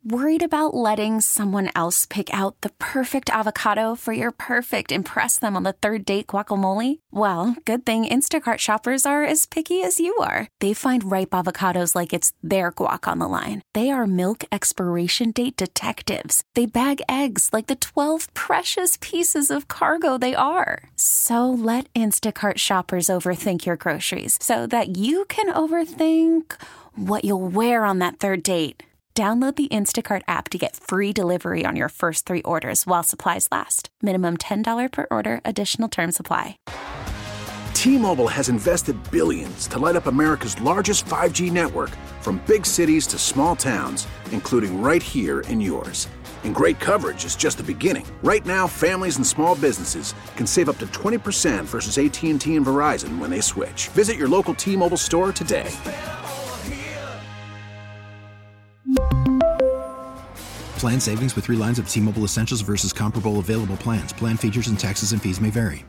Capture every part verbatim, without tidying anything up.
Worried about letting someone else pick out the perfect avocado for your perfect impress them on the third date guacamole? Well, good thing Instacart shoppers are as picky as you are. They find ripe avocados like it's their guac on the line. They are milk expiration date detectives. They bag eggs like the twelve precious pieces of cargo they are. So let Instacart shoppers overthink your groceries so that you can overthink what you'll wear on that third date. Download the Instacart app to get free delivery on your first three orders while supplies last. Minimum ten dollars per order. Additional terms apply. T-Mobile has invested billions to light up America's largest five G network, from big cities to small towns, including right here in yours. And great coverage is just the beginning. Right now, families and small businesses can save up to twenty percent versus A T and T and Verizon when they switch. Visit your local T-Mobile store today. Plan savings with three lines of T-Mobile Essentials versus comparable available plans. Plan features and taxes and fees may vary.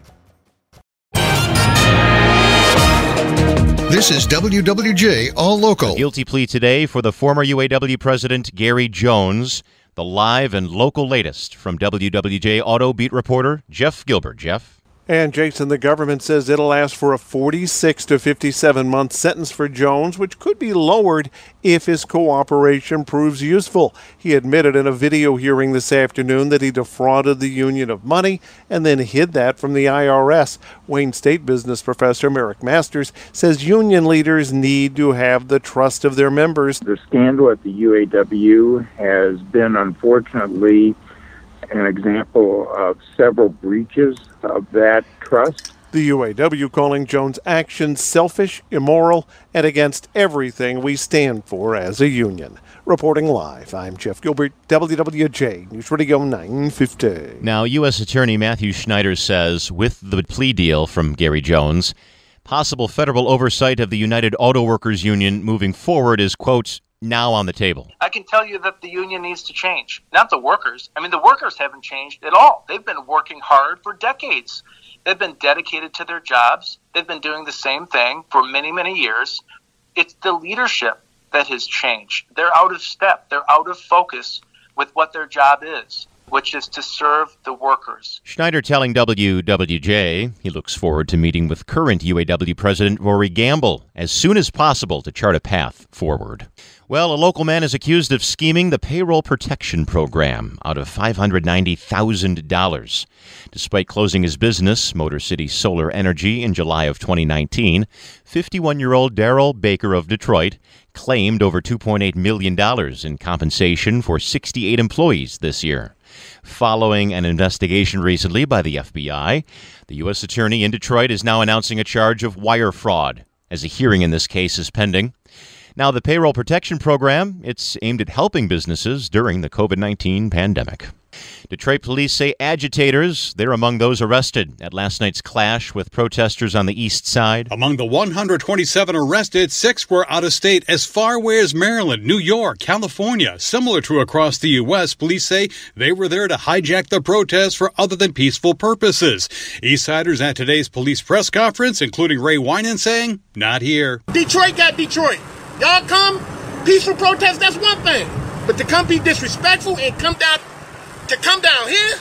This is W W J All Local. A guilty plea today for the former U A W president Gary Jones. The live and local latest from W W J Auto Beat reporter Jeff Gilbert. Jeff? And, Jason, the government says it'll ask for a forty-six to fifty-seven month sentence for Jones, which could be lowered if his cooperation proves useful. He admitted in a video hearing this afternoon that he defrauded the union of money and then hid that from the I R S. Wayne State business professor Merrick Masters says union leaders need to have the trust of their members. The scandal at the U A W has been, unfortunately, an example of several breaches of that trust. The U A W calling Jones' actions selfish, immoral, and against everything we stand for as a union. Reporting live, I'm Jeff Gilbert, W W J News Radio nine fifty. Now, U S Attorney Matthew Schneider says with the plea deal from Gary Jones, possible federal oversight of the United Auto Workers Union moving forward is, quote, now on the table. I can tell you that the union needs to change, not the workers. I mean, the workers haven't changed at all. They've been working hard for decades. They've been dedicated to their jobs. They've been doing the same thing for many, many years. It's the leadership that has changed. They're out of step. They're out of focus with what their job is, which is to serve the workers. Schneider telling W W J he looks forward to meeting with current U A W President Rory Gamble as soon as possible to chart a path forward. Well, a local man is accused of scheming the payroll protection program out of five hundred ninety thousand dollars. Despite closing his business, Motor City Solar Energy, in July of twenty nineteen, fifty-one-year-old Darrell Baker of Detroit claimed over two point eight million dollars in compensation for sixty-eight employees this year. Following an investigation recently by the F B I, the U S Attorney in Detroit is now announcing a charge of wire fraud, as a hearing in this case is pending. Now, the Payroll Protection Program, it's aimed at helping businesses during the covid nineteen pandemic. Detroit police say agitators, they're among those arrested at last night's clash with protesters on the east side. Among the one hundred twenty-seven arrested, six were out of state as far away as Maryland, New York, California. Similar to across the U S, police say they were there to hijack the protests for other than peaceful purposes. Eastsiders at today's police press conference, including Ray Winan, saying, not here. Detroit got Detroit. Y'all come, peaceful protest, that's one thing. But to come be disrespectful and come down, to come down here,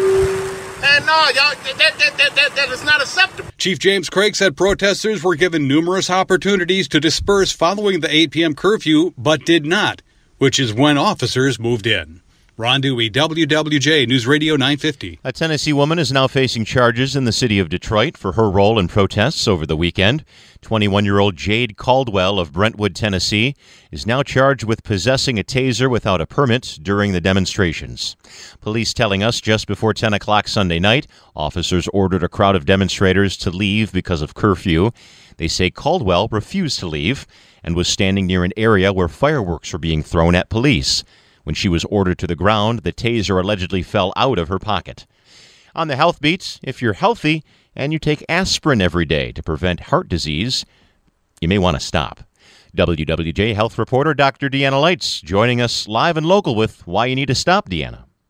and no, y'all, that, that, that, that, that is not acceptable. Chief James Craig said protesters were given numerous opportunities to disperse following the eight p.m. curfew, but did not, which is when officers moved in. Ron Dewey, W W J News Radio nine fifty. A Tennessee woman is now facing charges in the city of Detroit for her role in protests over the weekend. twenty-one-year-old Jade Caldwell of Brentwood, Tennessee, is now charged with possessing a taser without a permit during the demonstrations. Police telling us just before ten o'clock Sunday night, officers ordered a crowd of demonstrators to leave because of curfew. They say Caldwell refused to leave and was standing near an area where fireworks were being thrown at police. When she was ordered to the ground, the taser allegedly fell out of her pocket. On the health beat, if you're healthy and you take aspirin every day to prevent heart disease, you may want to stop. W W J health reporter Doctor Deanna Lights joining us live and local with why you need to stop, Deanna.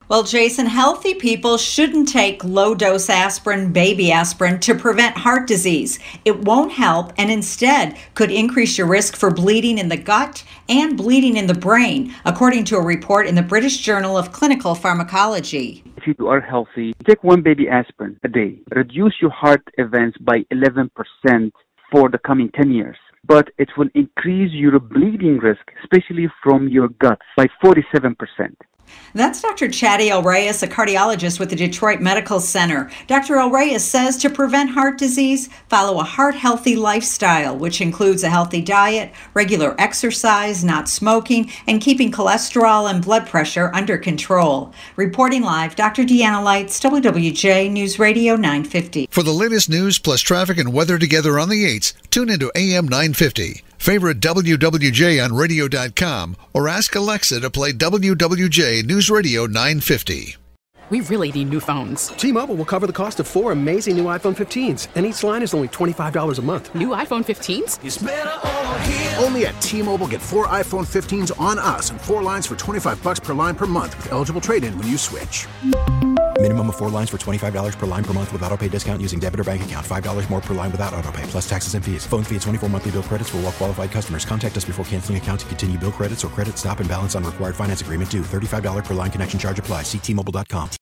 Well, Jason, healthy people shouldn't take low-dose aspirin, baby aspirin, to prevent heart disease. It won't help and instead could increase your risk for bleeding in the gut and bleeding in the brain, according to a report in the British Journal of Clinical Pharmacology. If you are healthy, take one baby aspirin a day. Reduce your heart events by eleven percent for the coming ten years. But it will increase your bleeding risk, especially from your gut, by forty-seven percent. That's Doctor Chadi El-Rayes, a cardiologist with the Detroit Medical Center. Doctor El-Rayes says to prevent heart disease, follow a heart-healthy lifestyle, which includes a healthy diet, regular exercise, not smoking, and keeping cholesterol and blood pressure under control. Reporting live, Doctor Deanna Lights, W W J News Radio nine fifty. For the latest news plus traffic and weather together on the eights, tune into A M nine fifty. Favorite W W J on radio dot com or ask Alexa to play W W J News Radio nine fifty. We really need new phones. T-Mobile will cover the cost of four amazing new iPhone fifteens, and each line is only twenty-five dollars a month. New iPhone fifteens? It's better over here. Only at T-Mobile, get four iPhone fifteens on us and four lines for twenty-five bucks per line per month with eligible trade-in when you switch. Minimum of four lines for twenty-five dollars per line per month with autopay discount using debit or bank account. five dollars more per line without autopay, plus taxes and fees. Phone fee at twenty-four monthly bill credits for well-qualified customers. Contact us before canceling account to continue bill credits or credit stop and balance on required finance agreement due. thirty-five dollars per line connection charge applies. See T Mobile dot com.